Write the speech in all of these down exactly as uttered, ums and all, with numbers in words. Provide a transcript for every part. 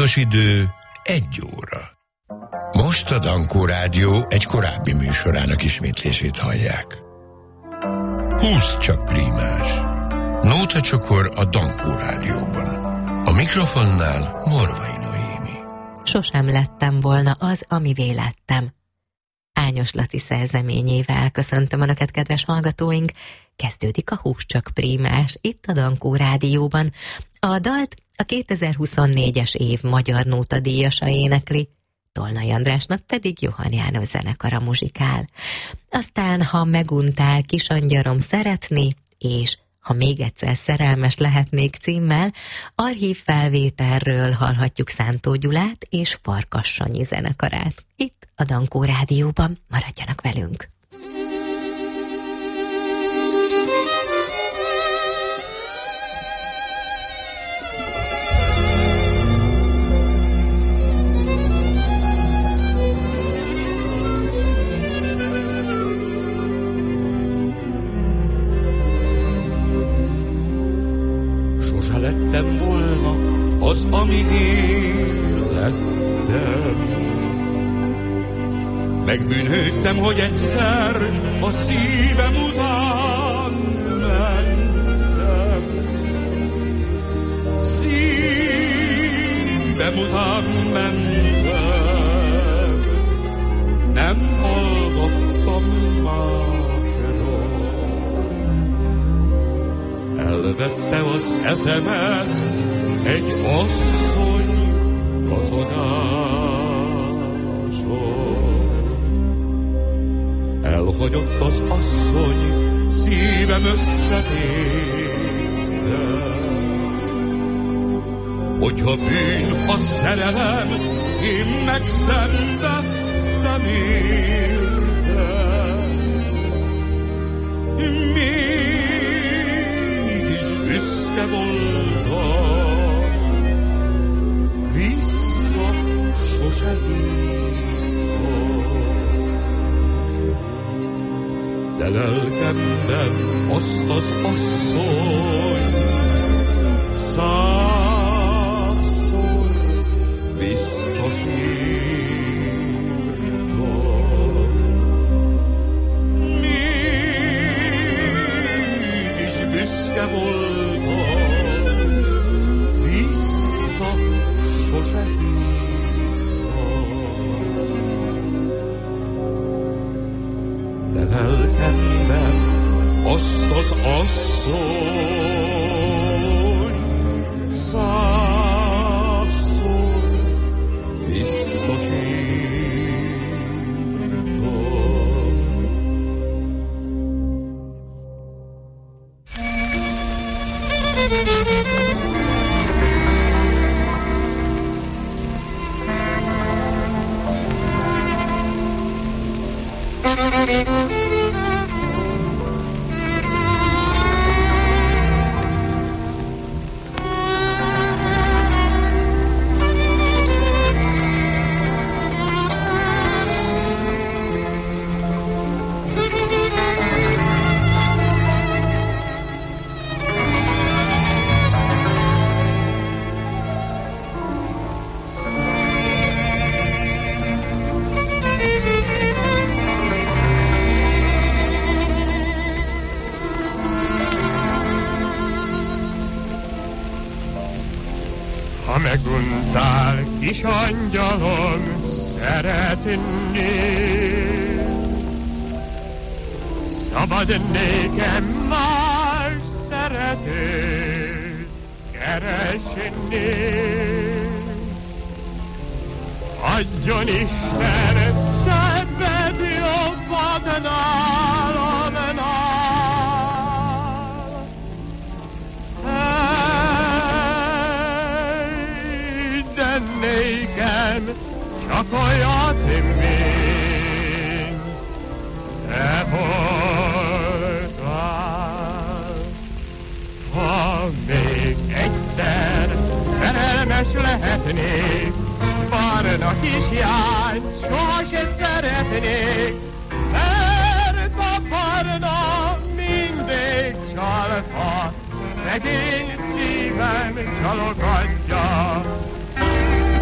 Pontos idő egy óra. Most a Dankó Rádió egy korábbi műsorának ismétlését hallják. Húsz csak prímás. Nóta csokor a Dankó Rádióban. A mikrofonnál Morvai Noémi. Sosem lettem volna az, amivé lettem. Ányos Laci szerzeményével köszöntöm Önöket, kedves hallgatóink. Kezdődik a Húsz csak prímás itt a Dankó Rádióban. A dalt a kétezer-huszonnégyes év magyar nóta díjasa énekli, Tolnai Andrásnak pedig Johann János zenekara muzsikál. Aztán, ha meguntál kisangyarom szeretni, és ha még egyszer szerelmes lehetnék címmel, archív felvételről hallhatjuk Szántó Gyulát és Farkas Sanyi zenekarát. Itt a Dankó Rádióban, maradjanak velünk! Lettem volna az, ami lettem. Megbűnődtem, hogy egyszer a szívem után mentem. Szívem után mentem. Nem hallgattam másról. Elvette az eszemet egy asszony kacagáson. Elhagyott az asszony, szívem összetépte. Hogyha bűn a szerelem, én megszenvedtem érte. Mégis büszke voltam, vissza sose hívtam. De lelkemben azt az asszonyt százszor visszasírtam. Mégis büszke voltam, vissza sose hívtam. De lelkemben azt az asszony százszor visszasírtam. Ha meguntál, kis angyalom, szeretnék, szabad nékem más szeretőt keresnék. Adjon Isten szenved jobbat nálamnál. Hey, de nékem csak olyat, mint te voltál. Ha még egyszer szerelmes lehetnék, barna kislány sosem szeretnék, mert a barna mindig csalfa, szegény szívem csalogatja.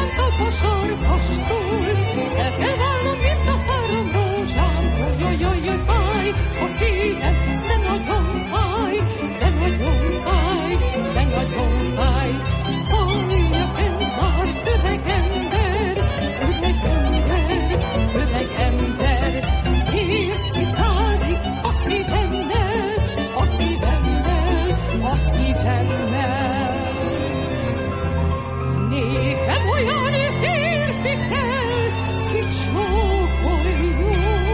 a sarkastól, el kell válnom, mint a három rózsám. Jaj, jaj, jaj, fáj a szívem, de nagyon fáj, de nagyon fáj, de nagyon fáj. Halljaken már, öreg ember, öreg ember, öreg ember, miért cicázik a szívemmel, a szívemmel, a szívemmel. Nékem olyan férfi kell, ki csókoljon.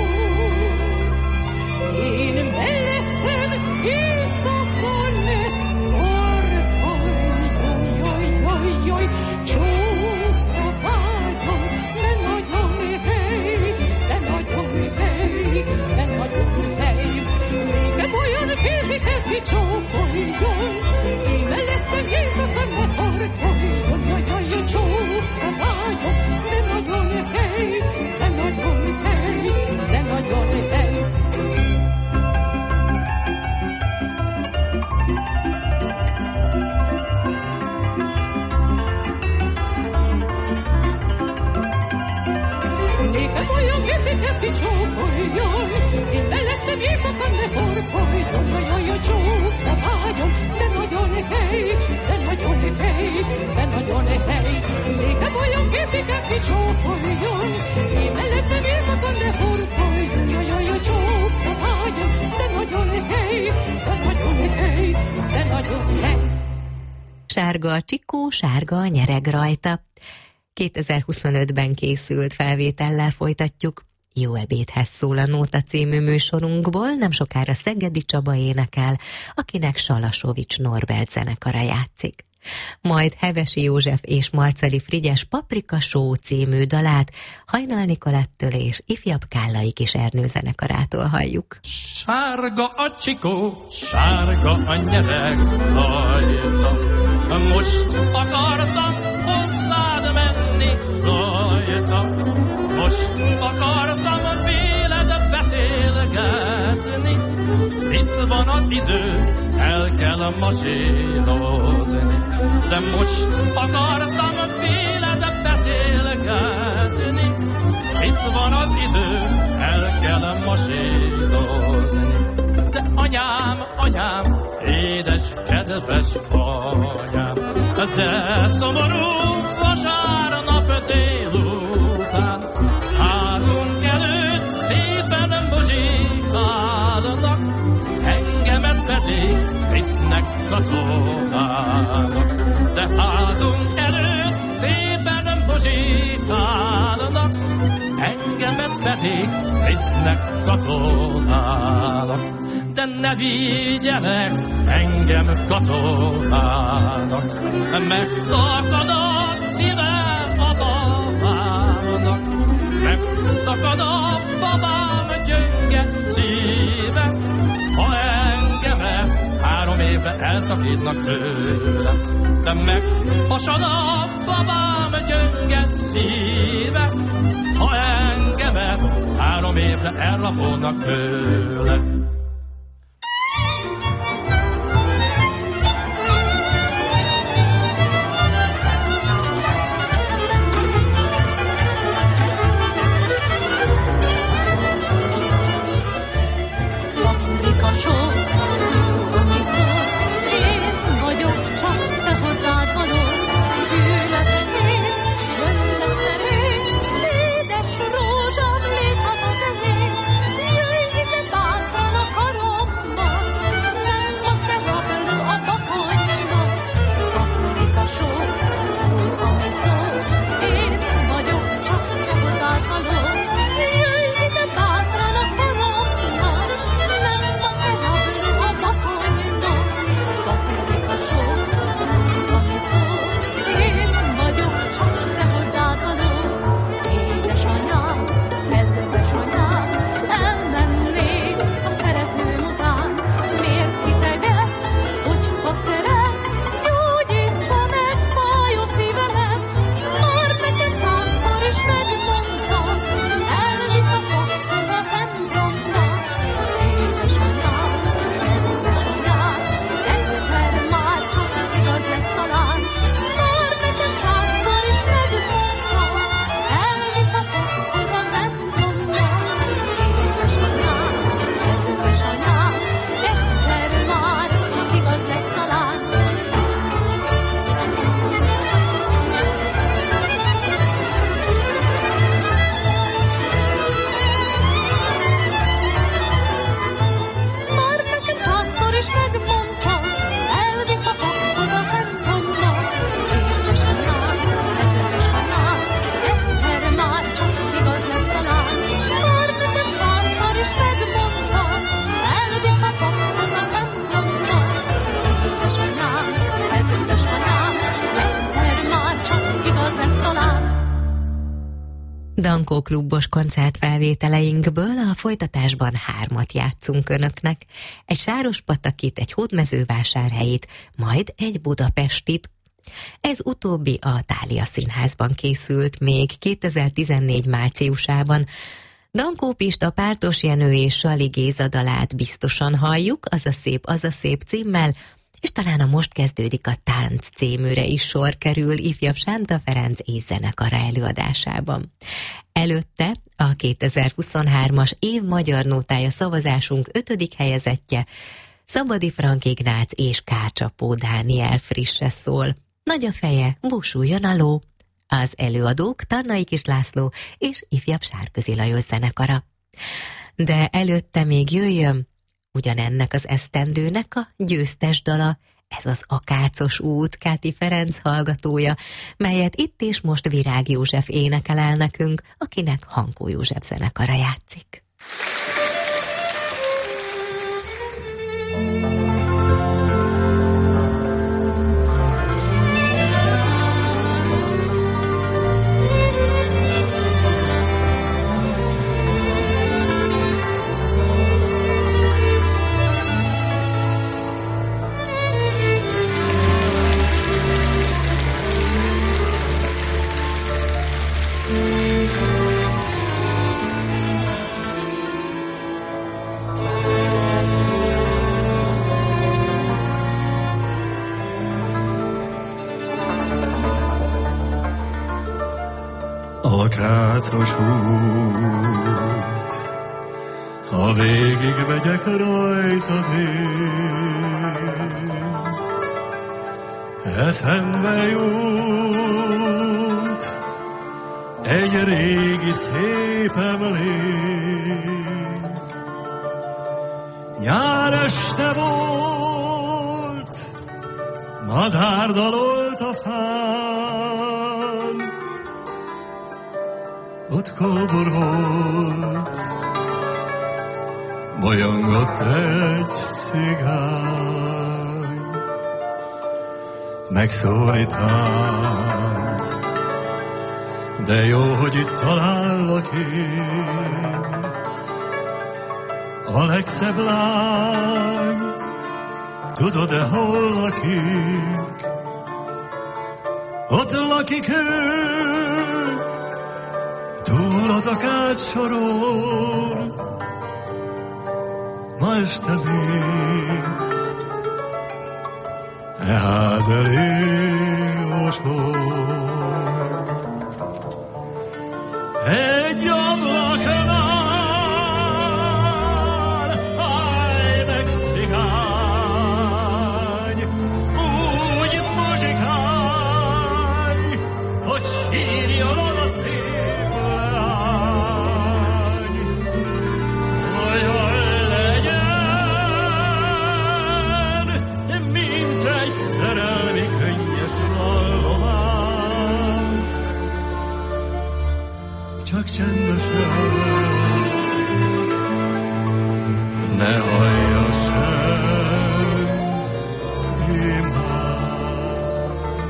Én mellettem éjszaka ne orkoljon. Jaj, jaj, jaj, csókra vágyom, de nagyon hely, de nagyon hely, de nagyon hely. Nékem olyan férfi kell, ki csókoljon. Én mellettem éjszaka ne orkoljon. Jaj, jaj, jaj, csókra vágyom, de nagyon hely, de nagyon hely, de nagyon hely. Nékem olyan férfi kell, ki csókoljon. Én mellettem éjszaka ne horkoljon. Jaj, jaj, jaj, csókra vágyom, de nagyon hely, de nagyon hely, de nagyon hely. Nékem olyan férfi kell, ki csókoljon. Én mellettem éjszaka ne horkoljon. Jaj, jaj, jaj, csókra vágyom, de nagyon hely, de nagyon hely, de nagyon hely. Sárga a csikó, sárga a nyereg rajta. kétezer-huszonötben készült felvétellel folytatjuk. Jó ebédhez szól a Nóta című műsorunkból, nem sokára Szegedi Csaba énekel, akinek Salasovics Norbert zenekara játszik. Majd Hevesi József és Marceli Frigyes Paprika Show című dalát Hajnal Nikolettől és ifjabb Kállai Kis Ernő zenekarától halljuk. Sárga a csikó, sárga a nyereg rajta. Most akartam hozzád menni rajta. Most akartam véled beszélgetni. Itt van az idő, el kell masírozni. De most akartam véled beszélgetni. Itt van az idő, el kell masírozni. De anyám, anyám, édes, kedves anyám, de szomorú vasárnap délután házunk előtt szépen muzsikálnak, engemet pedig visznek katonának. De házunk előtt szépen muzsikálnak, engemet pedig visznek katonának. De ne vigyenek engem katonának, megszakad a szívem a babámnak, megszakad a babám gyönge szíve, ha engemet három évre elszakítnak tőlem. De meghasad a babám gyönge szíve, ha engemet három évre elrabolnak tőle. Jöjj ide bátran a koromba, nem ma te rabló Dankó klubos koncertfelvételeinkből a folytatásban hármat játszunk önöknek. Egy Sárospatakit, egy Hódmezővásárhelyit, majd egy budapestit. Ez utóbbi a Thália Színházban készült még kétezer-tizennégy márciusában. Dankó Pista, Pártos Jenő és Sali Géza dalát biztosan halljuk, Az a szép, az a szép címmel, és talán a Most kezdődik a tánc címűre is sor kerül ifjabb Sánta Ferenc észzenekara előadásában. Előtte a kétezer-huszonhármas év magyar nótája szavazásunk ötödik helyezettje, Szabadi Frank Ignác és Kárcsapó Dániel frisse szól. Nagy a feje, búsuljon a ló. Az előadók Tarnai Kis László és ifjabb Sárközi Lajos zenekara. De előtte még jöjjön ugyanennek az esztendőnek a győztes dala, ez az Akácos út, Káti Ferenc hallgatója, melyet itt és most Virág József énekel el nekünk, akinek Hankó József zenekara játszik. Akácos út, ha végig megyek rajtad én, eszembe jut egy régi szép emlék. Nyár este volt, madár dalolt a fán, ott kóborolt, bolyongott egy cigány, megszólítván, de jó, hogy itt talállak én, a legszebb lány, tudod-e, hol lakik? Ott lakik ő, túl az Akács soron, ma este még e ház elé osol. Egy ablaknál állj meg cigány, úgy muzsikálj, hogy sírjon a szép leány. Olyan legyen, mint egy szerelmi könnyes vallomás, csak csendesen, ne hallja senki más.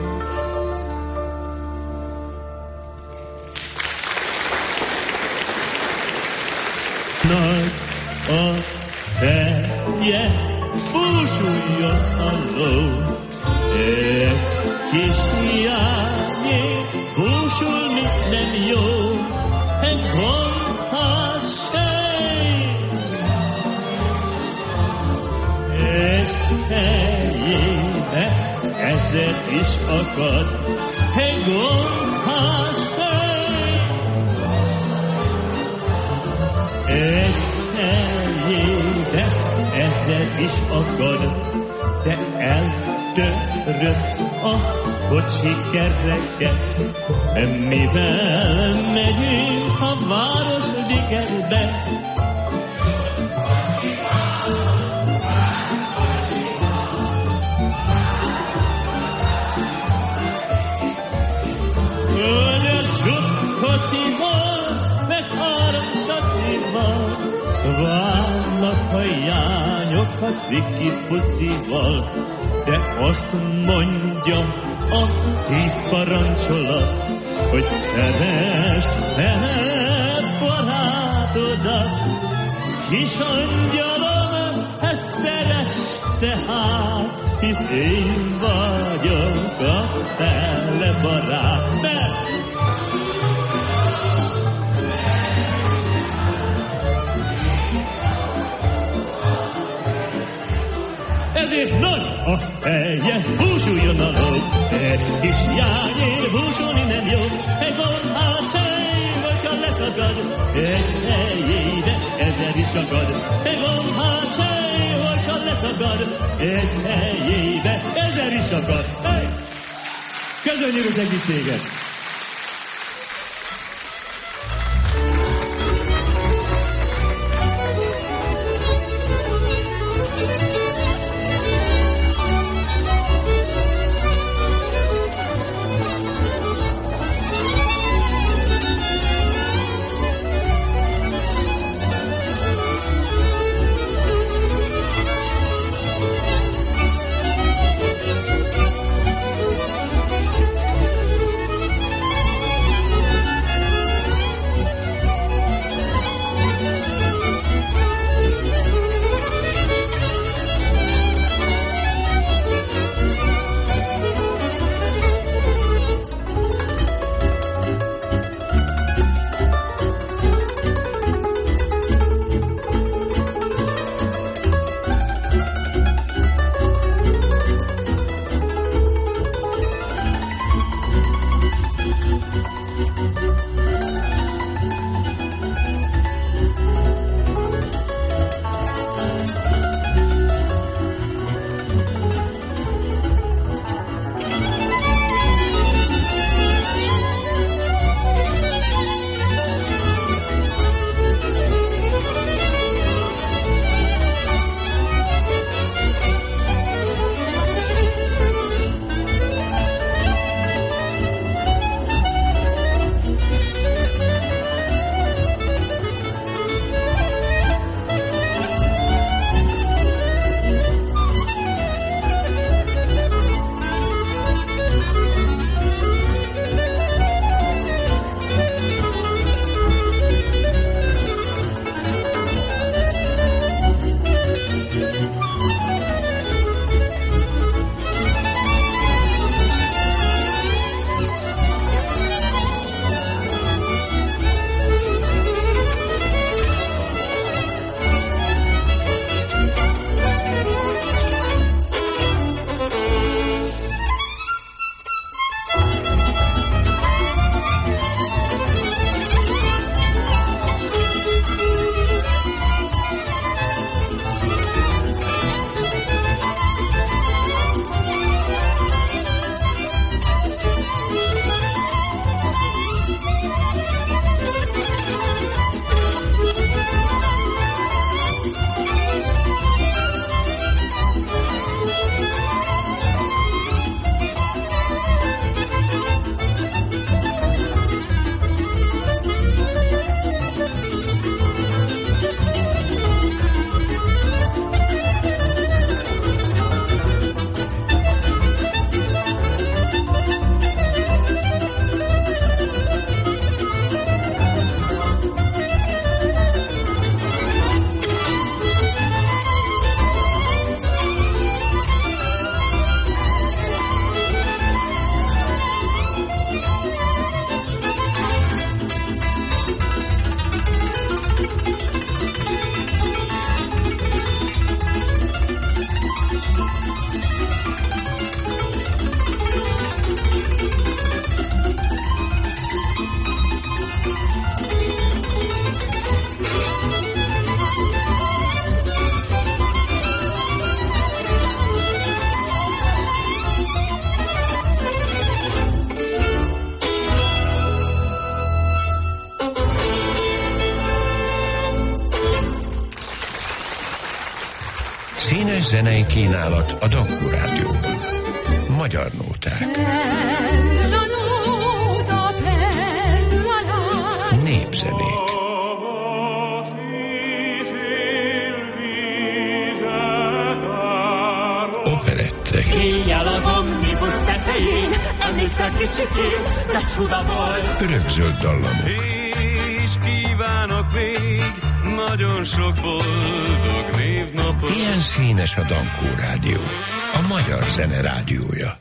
Nagy a feje, búsuljon a ló, egy kis hiányé, búsulni nem jó. Egy gondház sejt, egy helyébe ezer is akad. Egy gondház sejt, egy helyébe ezer is akad, de eltörött a kocsi kereket, mivel megyünk a városligetbe. Hogy a sok kocsival, meg három csacsival, vannak a jányok a cviki puszival, de azt mondja a tíz parancsolat, hogy szeresd fel barátodat. Kis angyalom, ezt szeresd tehát, hisz én vagyok a fele barát. Mert ezért nagy a feje, búsuljon a ló, egy kis jányér búsulni nem jó. Egy gombhácsely, hogyha leszakad, egy helyébe ezer is akad. Egy gombhácsely, hogyha leszakad, egy helyébe ezer is akad. Hey! Köszönjük a segítséget! Színes zenei kínálat a Dankó Rádióban. Magyar nóták. Népzenék. Operettek. Éjjel az omnibus tetején idején, emlékszel kicsikén, de csuda volt. Örökzöld dallamok. És kívánok még nagyon sok boldog névnapot. Ilyen színes a Dankó Rádió, a magyar zene rádiója.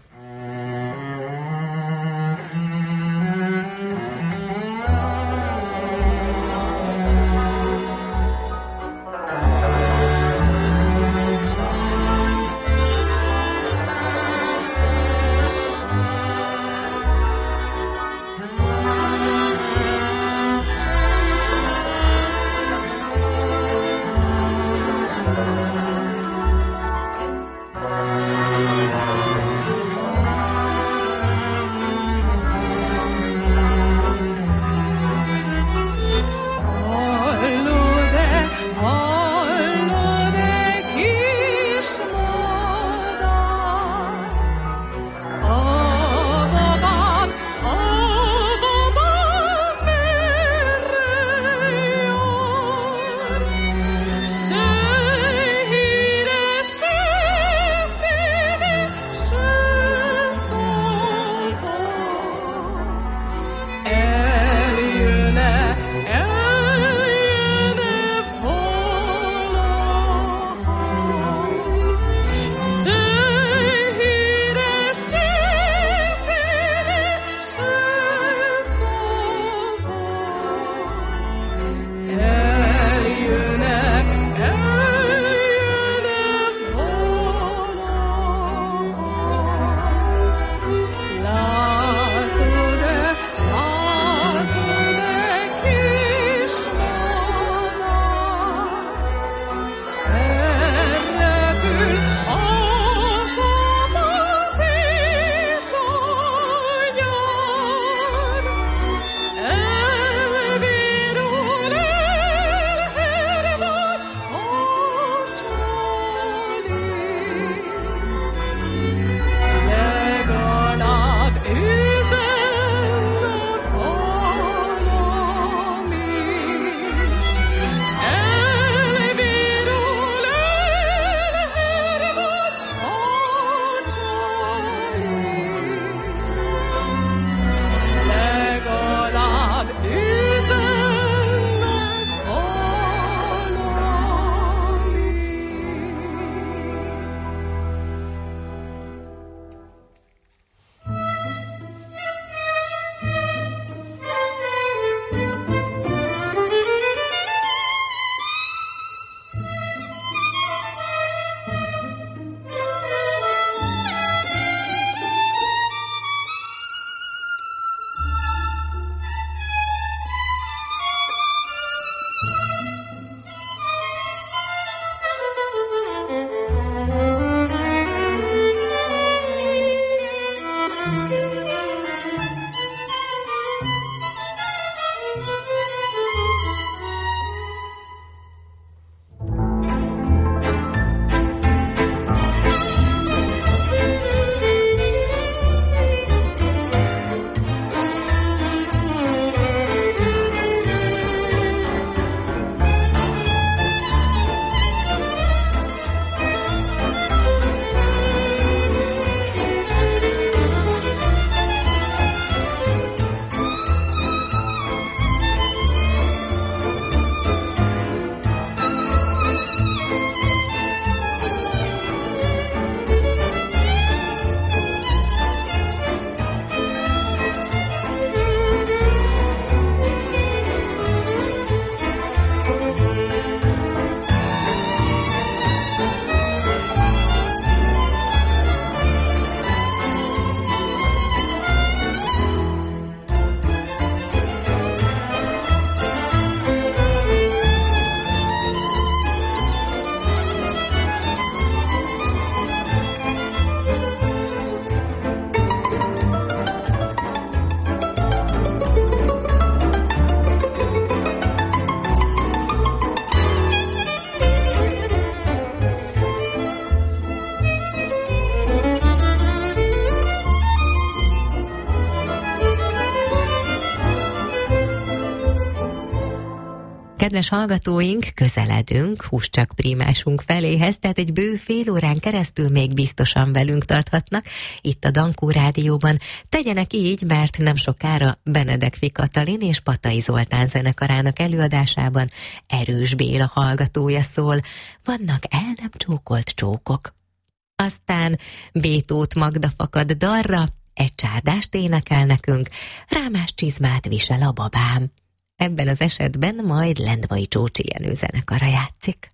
Kedves hallgatóink, közeledünk húscsak prímásunk feléhez, tehát egy bő fél órán keresztül még biztosan velünk tarthatnak itt a Dankó Rádióban. Tegyenek így, mert nem sokára Benedek Katalin és Patai Zoltán zenekarának előadásában Erős Béla hallgatója szól. Vannak el nem csókolt csókok. Aztán Bétót Magda fakad darra, egy csárdást énekel nekünk, rámás csizmát visel a babám. Ebben az esetben majd Lendvai Csócsi Jenő zenekara játszik.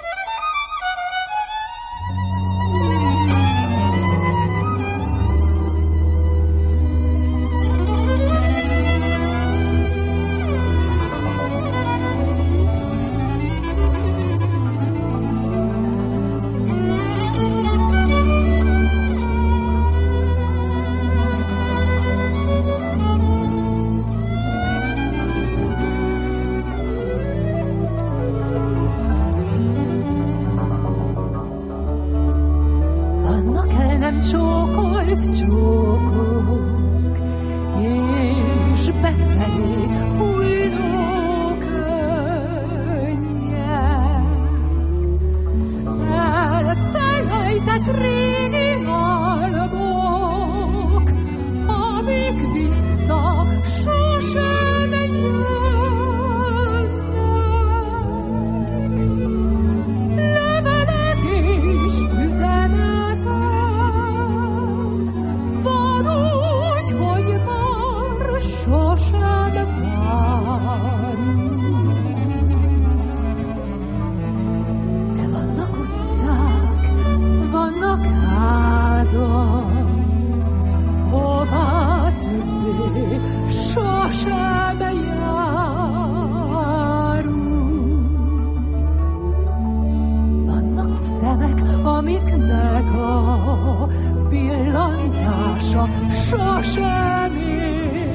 Csókolt csókok, és befelé hulló könnyek, elfelejtett régi álmok, amik vissza sosem jönnek. Levelek és üzenetek, sosem várunk. De vannak utcák, vannak házak, hová többé sosem járunk. Vannak szemek, amiknek a pillantása sosem ér.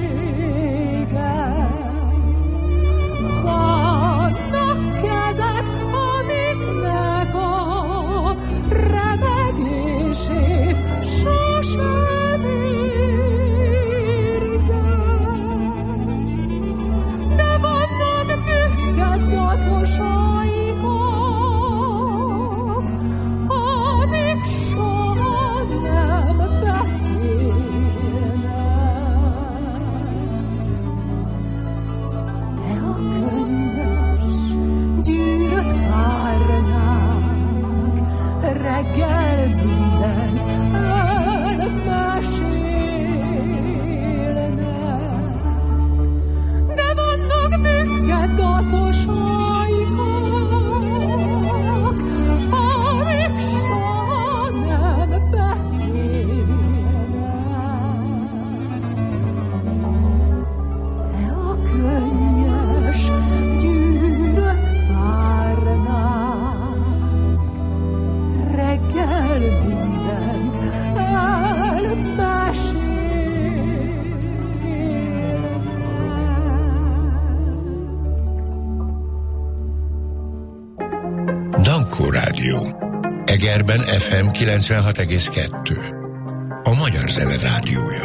Vannak kezek, amiknek a remegését sosem érzem. De vannak büszke dacosaikok, amik soha nem beszélnek. Reggel mindent elmesélnek. De vannak büszke dacosaikok, amik soha nem beszélnek. De a könnyes gyűrött párnák reggel mindent elmesélnek. Dankó Rádió. Egerben ef em kilencvenhat egész kettő. A magyar zene rádiója.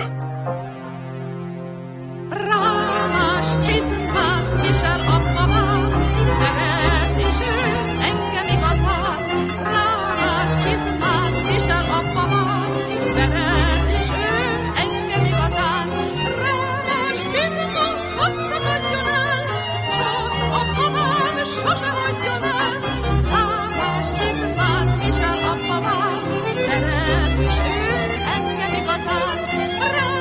Rámás csizmát visel a babám, szeret és ő engem igazán. Rámás csizmát visel a babám, szeret és ő engem igazán. Rámás csizmát hadd szakadjon el, csak a babám sose hagyjon el. Rámás csizmát visel a babám, szeret és ő engem igazán.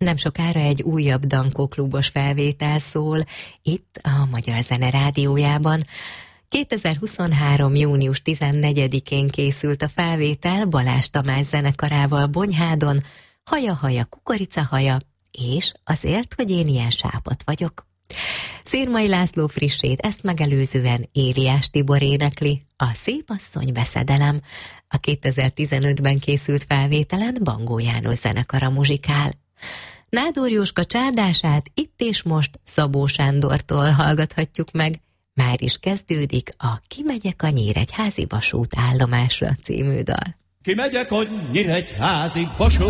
Nem sokára egy újabb Dankó klubos felvétel szól itt a Magyar Zene Rádiójában. kétezer-huszonhárom. június tizennegyedikén készült a felvétel Balázs Tamás zenekarával Bonyhádon, Haja-haja kukoricahaja, és Azért, hogy én ilyen sápat vagyok. Szirmai László frissét ezt megelőzően Éliás Tibor énekli, a Szép asszony veszedelem. A kétezer-tizenötben készült felvételen Bangó János zenekara muzsikál. Nádor Jóska csárdását itt és most Szabó Sándortól hallgathatjuk meg. Már is kezdődik a Kimegyek a Nyíregyházi vasútállomásra című dal. Kimegyek a Nyíregyházi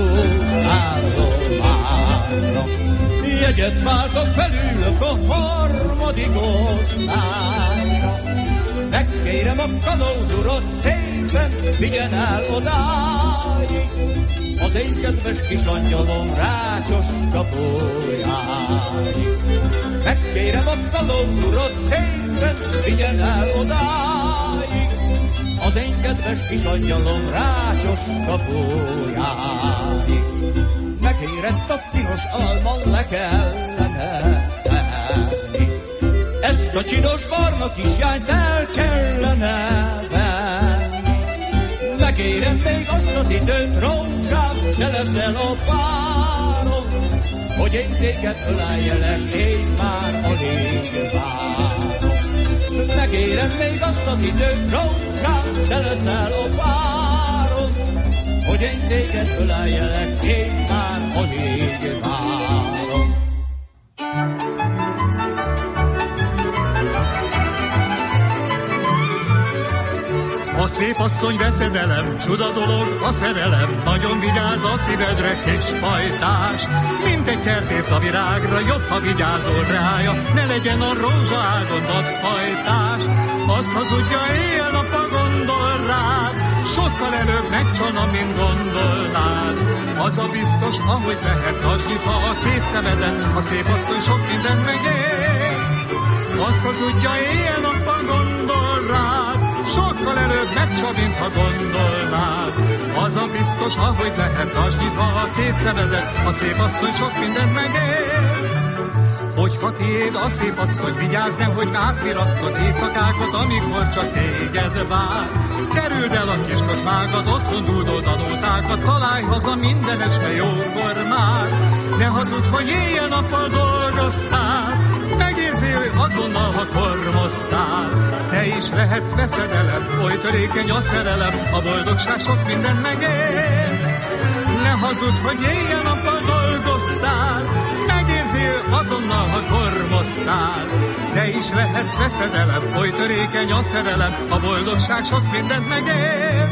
vasútállomásra, jegyet váltok, felülök a harmadik osztályra. Megkérem a kalózurat, szépen vigyen el odáig, az én kedves kis angyalom rácsos kapójáig. Megkérem a kalózurat, szépen vigyen el odáig, az én kedves kis angyalom rácsos kapójáig. Megérett a piros alma, le kellene szerzni, ezt a csinos barna kisjányt el kellene venni. Megérem még azt az időt, rózsám, te leszel a párom, hogy én téged öleljelek, én már alig várom. Megérem még azt az időt, rózsám, te leszel a párom, hogy én téged öleljelek, én már alig várom. A szép asszony veszedelem, csuda dolog a szerelem, nagyon vigyáz a szívedre, kis pajtás. Mint egy kertész a virágra, jobb, ha vigyázol rája, ne legyen a rózsaágon hajtás. Azt hazudja, éjjel-nappal gondol rád, sokkal előbb megcsalna, mint gondolnád. Az a biztos, ahogy lehet, az nyitva a két szemeden, a szép asszony sok mindent megér. Azt hazudja, éjjel-nappal gondol rád, sokkal előbb megcsal, mintha gondolnád. Az a biztos, ahogy lehet, az nyitva a két szemedet, a szép asszony sok mindent megér. Hogyha tiéd a szép asszony, vigyázz, nehogy átvirasszon éjszakákat, amikor csak téged vár. Kerüld el a kis kocsmákat, otthon dúdold a nótákat, találj haza minden este jókor már. Ne hazud, hogy éjjel-nappal dolgoztál, megérzi ő azonnal, ha kormoztál. Te is lehetsz veszedelem, oly törékeny a szerelem, a boldogság sok mindent megér. Ne hazud, hogy éjjel-nappal dolgoztál, megérzi ő azonnal, ha kormoztál. Te is lehetsz veszedelem, oly törékeny a szerelem, a boldogság sok mindent megér.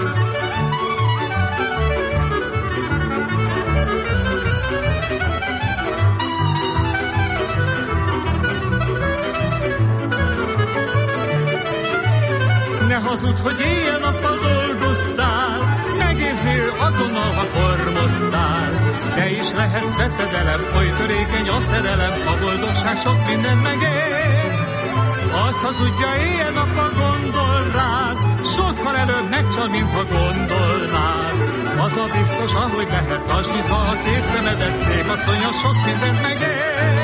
Ne hazud, hogy éjjel-nappal dolgoztál, megérzi ő azonnal, ha kormoztál. Te is lehetsz veszedelem, oly törékeny a szerelem, a boldogság sok mindent megér. Azt hazudja, éjjel-nappal gondol rád, sokkal előbb megcsal, mintha gondolnád. Az a biztos, ahogy lehet, az nyitva a két szemedet, szép asszony, az sok mindent megér.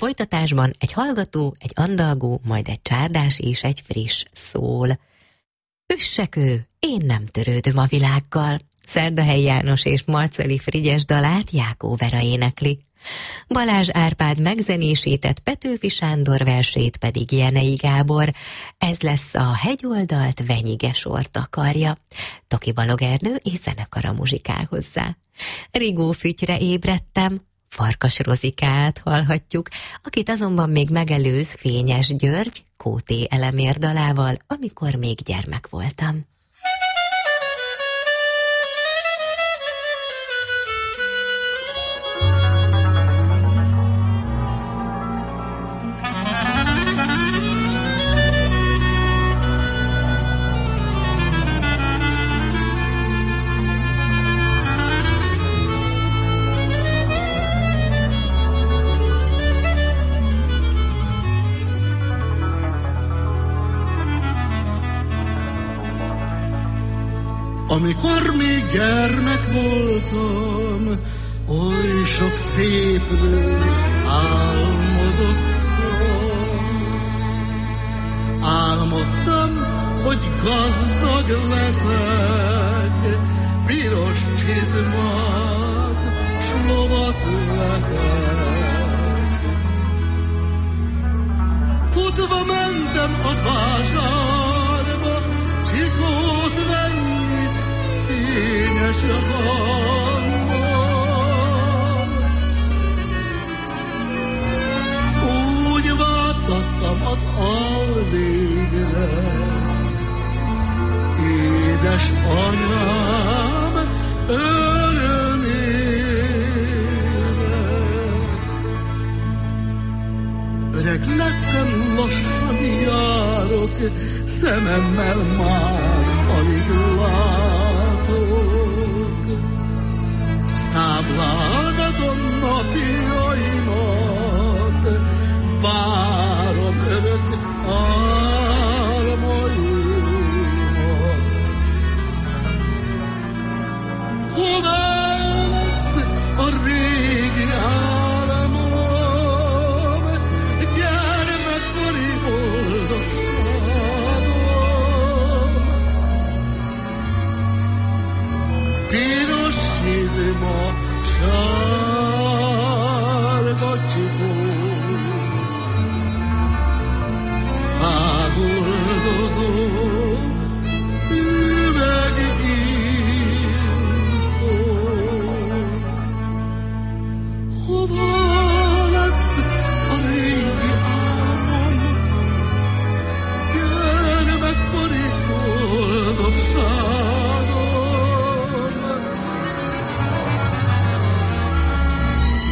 folytatásban egy hallgató, egy andalgó, majd egy csárdás és egy friss szól. Üssek ő, én nem törődöm a világgal. Szerdahelyi János és Marceli Frigyes dalát Jákó Vera énekli. Balázs Árpád megzenésített Petőfi Sándor versét pedig Jenei Gábor. Ez lesz a Hegyoldalt Venyige sort akarja. Toki Balog Ernő és zenekara muzsikál hozzá. Rigó fütyre ébredtem, Farkas Rozikát hallhatjuk, akit azonban még megelőz Fényes György, Kóté Elemér dalával, amikor még gyermek voltam. Amikor még gyermek voltam, oly sok szépről álmodoztam. Álmodtam, hogy gazdag leszek, piros csizmad, s lovat leszek. Futva mentem a vásárba, csikót venni, fényes hangban. Úgy vádtattam az alvégre, édes anyám örömére. Öreg lettem, lassan járok, szememmel már alig látok. Számlálgatom napjaimat, várom örök álmaimat. Hová lett a régi álmom, gyermekkori boldogságom? Piros csizma, sárga csipó, száguldozó üvegintó. Hova lett a régi álmom, gyermekkori boldogságom?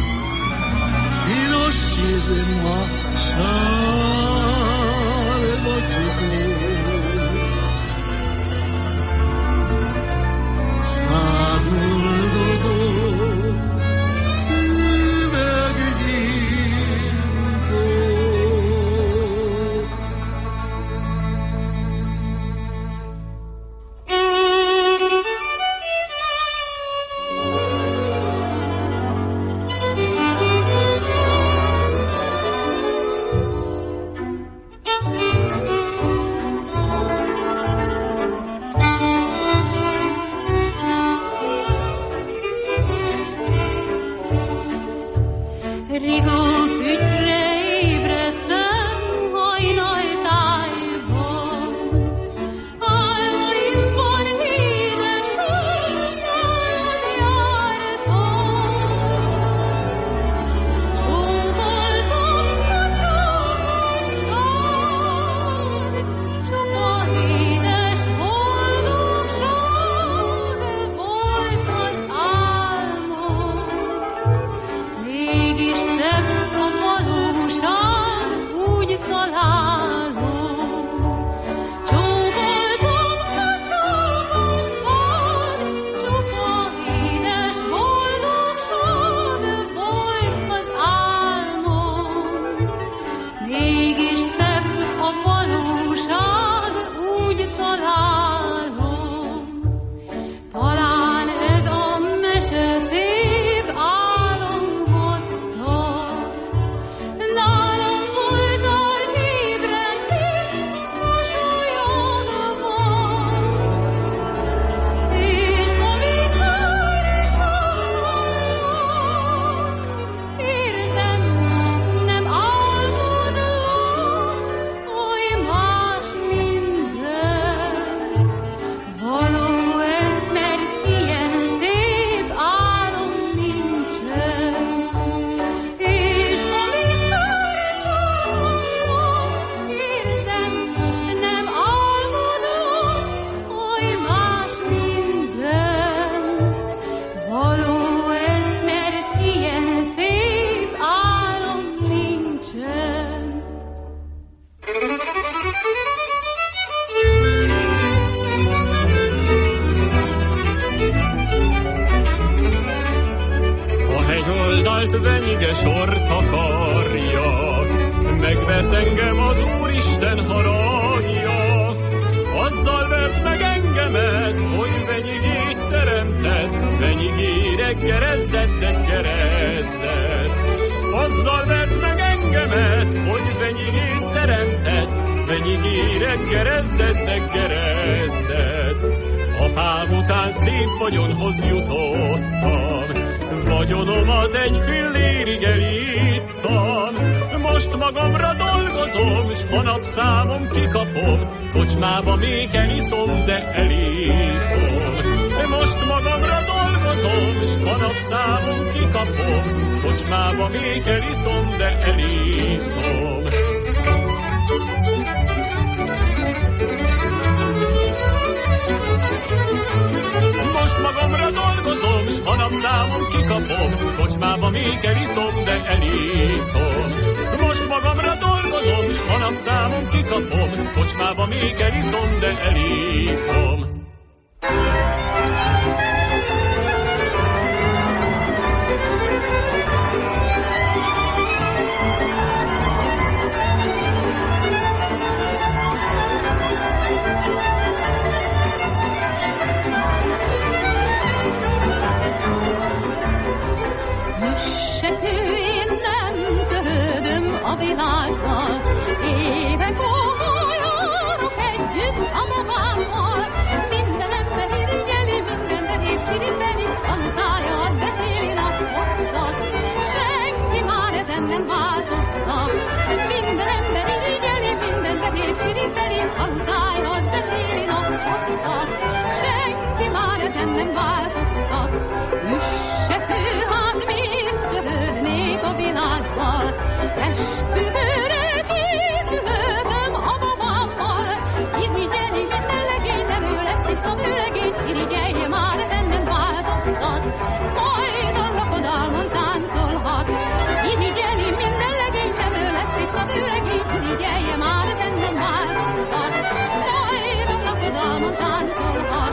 volt venyige sort akarja, megvert engem az Úristen haragja. Azzal vert meg engemet, hogy venyigét teremtett, venyigére kerezdett, kerezdett. Azzal vert meg engemet, hogy venyigét teremtett, venyigére kerezdett, kerezdett. Apám után szép vagyonhoz jutottam, vagyonomat egy fillérig elittam. Most magamra dolgozom, s ha napszámom kikapom, kocsmába még eliszom, de eliszom. Most magamra dolgozom, s ha napszámom kikapom, kocsmába még eliszom, de eliszom. Most magamra dolgozom, s ha napszámom kikapom, kocsmába még eliszom, de eliszom. Most magamra dolgozom, s ha napszámom kikapom, kocsmába még eliszom, de eliszom. A világgal, évek óta járok együtt a mamámmal. Minden ember irigyeli, minden ember épp csiribeli, haluszája az beszéli nap hosszat, senki már ezen nem változtat. Minden ember irigyeli, minden ember épp csiribeli, haluszája az beszéli nap hosszat, senki már ezen nem változtat. Üssepő, hát miért törődnék a világgal? Esküvőre készülődöm a babámmal. Irigyeli minden legény, nem ő lesz itt a vőlegény. Irigyelje már, ezen nem változtat, majd a lakodalmon táncolhat. Irigyeli minden legény, nem ő lesz itt a vőlegény. Irigyelje már, ezen nem változtat, majd a lakodalmon táncolhat.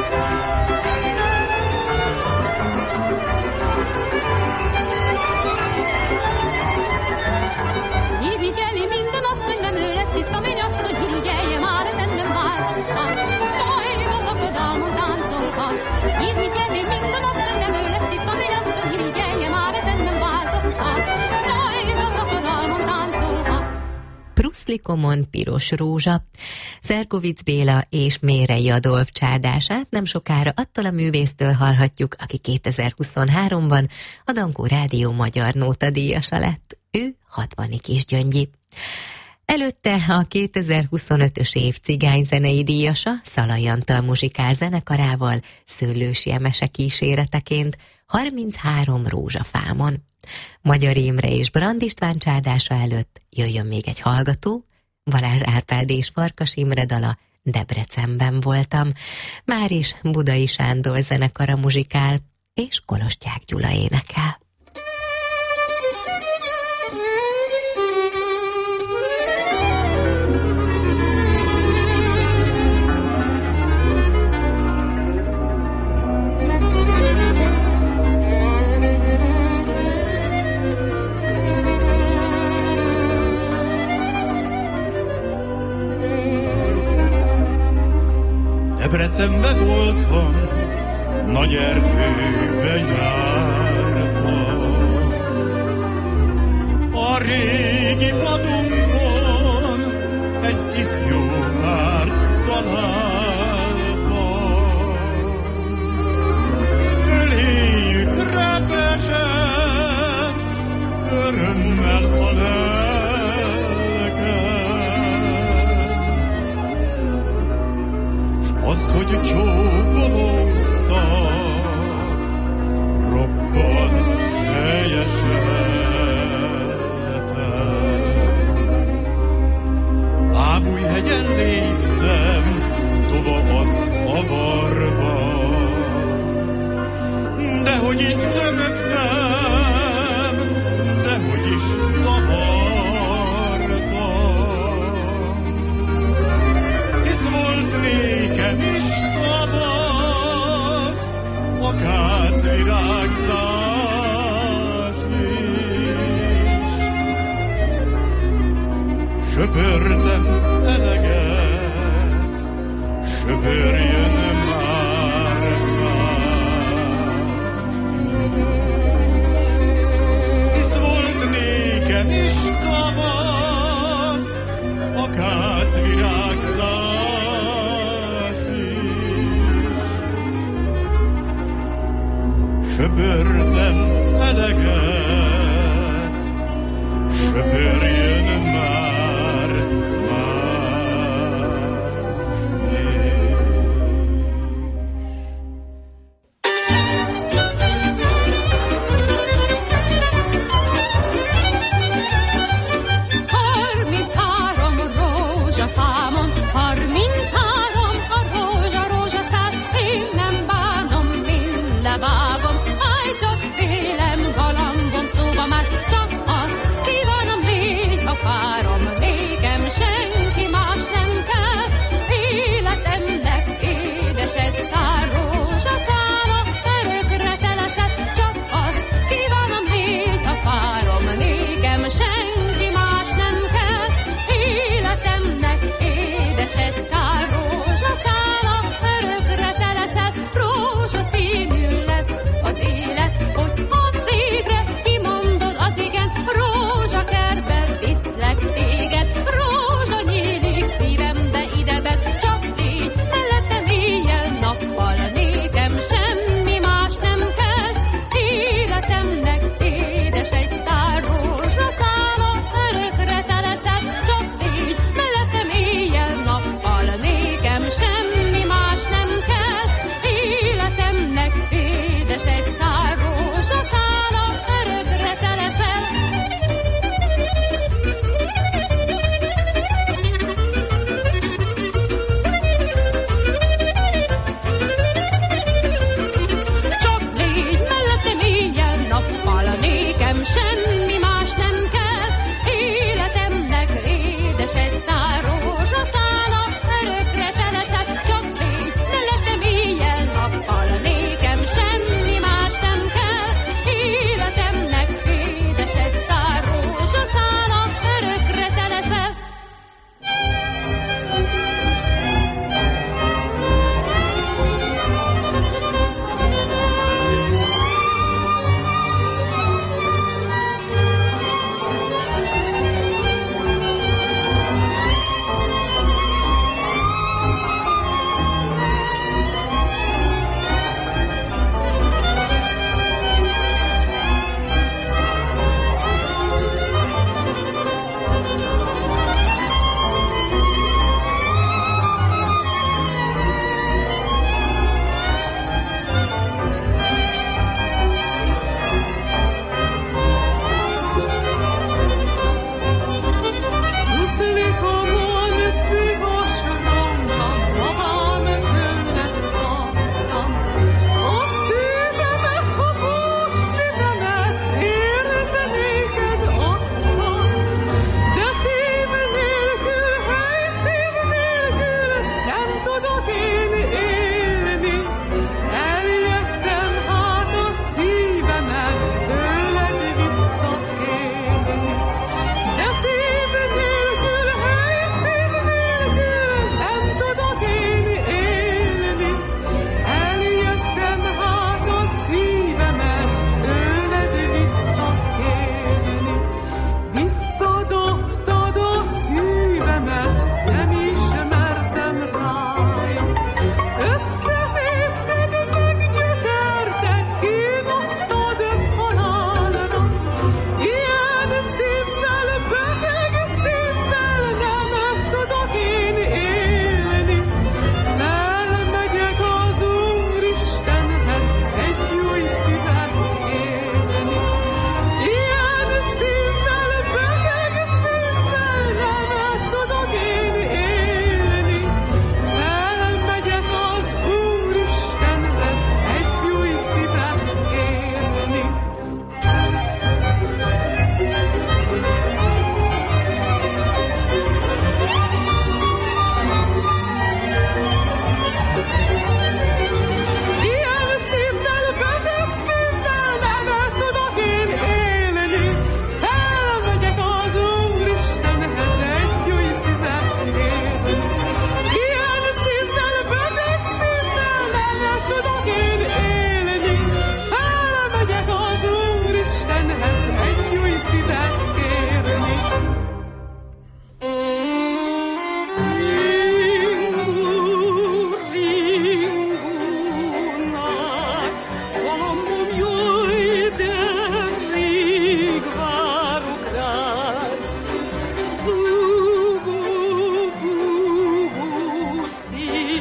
Irigyeli minden asszony, nem ő lesz itt a mennyasszony. Irigyelje már, ezen nem változtat, majd a lakodalmon táncolhat. Irigyeli minden asszony, nem ő lesz itt a mennyasszony. Irigyelje már, ezen nem változtat, majd a lakodalmon táncolhat. Pruszli Komon Piros Rózsa, Szerkovics Béla és Mérei Adolf csárdását nem sokára attól a művésztől hallhatjuk, aki kétezer-huszonháromban a Dankó Rádió magyar nótadíjasa lett. Ő hatvani Kisgyöngyi. Előtte a kétezer-huszonötös év cigányzenei díjasa Szalai Antal muzsikál zenekarával Szőlősi Emese kíséreteként harminchárom rózsafámon. Magyar Imre és Brand István csárdása előtt jöjjön még egy hallgató, Balázs Árpád és Farkas Imre dala Debrecenben voltam, már is Budai Sándor zenekara muzsikál, és Kolostyák Gyula énekel. Debrecenbe voltam, nagy erdőbe jártam, a régi padunkon egy ifjú már találtam. Föléjük repesett örömmel a azt, hogy csókolóztak, roppant helyeseltem. Ábújhegyen léptem, tovább az avarba, dehogy is szörögtem, dehogy is zavartam. Hisz volt nékem is tavasz, akácvirágzásnyi, söpörtem eleget, söpörjön már más. Hisz volt nékem is kavasz, akác virágzás is. Söpörtem eleget, söpörjön már más is. Harminchárom rózsafámon, harminchárom a rózsa rózsaszál, én nem bánom, mind levágom, áj csak félem galambom szóba már, csak azt kívánom, légy a párom.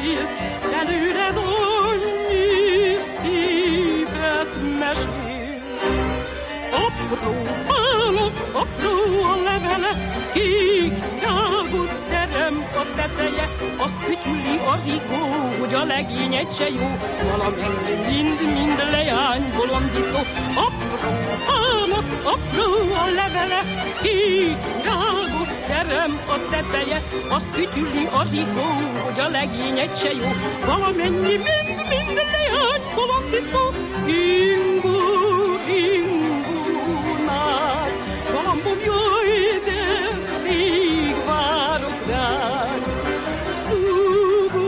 szél, felőled annyi szívet mesél. Apró fának, apró a levele, kék virágot terem a teteje, azt fütyüli a rikó, hogy a legényed se jó, valamennyi mind-mind leány bolondító. Apró fának, apró a levele, kék virágot terem a teteje, azt fütyüli a rikó, hogy a legényed se jó, valamennyi mind-mind leány bolondító. Ingó, ingó, nád, galambom, jöjj, de rég várok rád. Szúgó,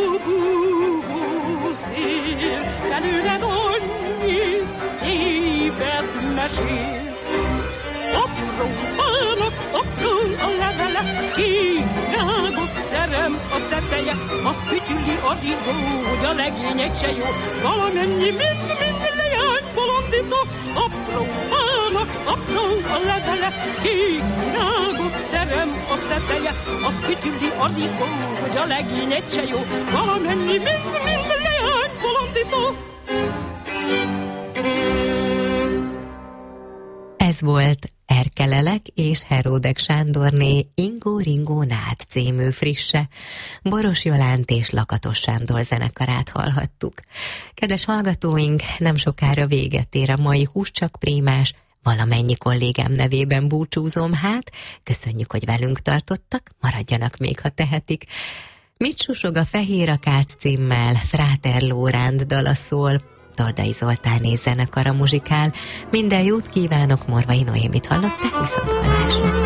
búgó szél, felőled annyi szépet mesél. Apró fának, apró a levele, kék virágot terem a teteje, azt fütyüli a zsigó, hogy a legények se jó, valamennyi mind-mind leány bolondító. Apró fának, apró a levele, kék virágot terem a teteje, azt fütyüli a zsigó, hogy a legények se jó, valamennyi mind-mind leány bolondító. Ez volt Erkelelek és Heródek Sándorné Ingó Ringó Nád című frisse, Boros Jolánt és Lakatos Sándor zenekarát hallhattuk. Kedves hallgatóink, nem sokára véget ér a mai Húscsak Prímás, valamennyi kollégám nevében búcsúzom hát, köszönjük, hogy velünk tartottak, maradjanak még, ha tehetik. Mit susog a Fehér Akác címmel Fráter Lóránt dala szól, Tordai Zoltáné zenekara muzsikál. Minden jót kívánok, Morvai Noémit hallották, viszont hallásra.